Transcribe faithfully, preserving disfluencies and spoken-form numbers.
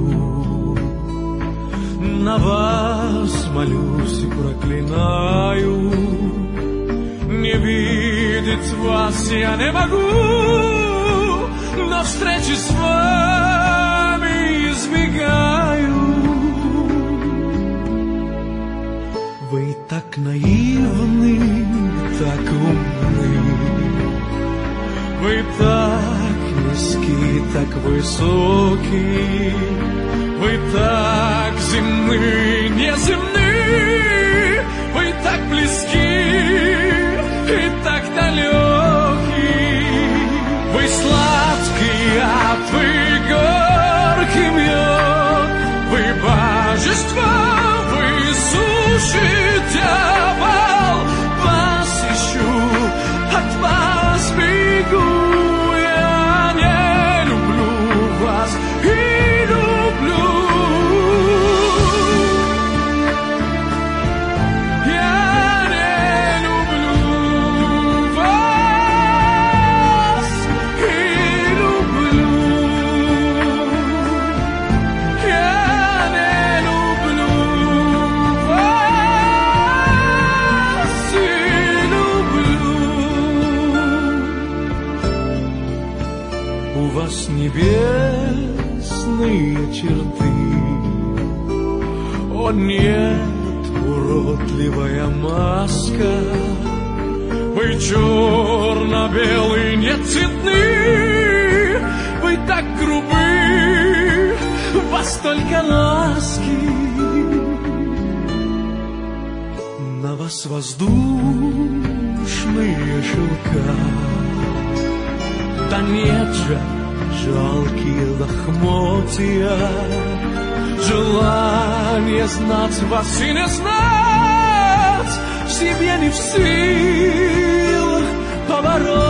На вас молюсь и проклинаю, не видеть вас я не могу, но встречи с вами избегаю. Вы так наивны, так умны, вы так низки, так высоки, вы так земны, неземны, вы так близки и так далеки. Вы сладкий ад, вы горький мед, вы божество, вы сущий дьявол. Вас ищу, от вас бегу, я не люблю вас и люблю. Небесные черты, о нет, уродливая маска, вы черно-белый, нет цветны, вы так грубы, у вас только ласки, на вас воздушные шелка, да нет же жалкие лохмотья, желание знать вас и не знать, в себе не в силах поворот.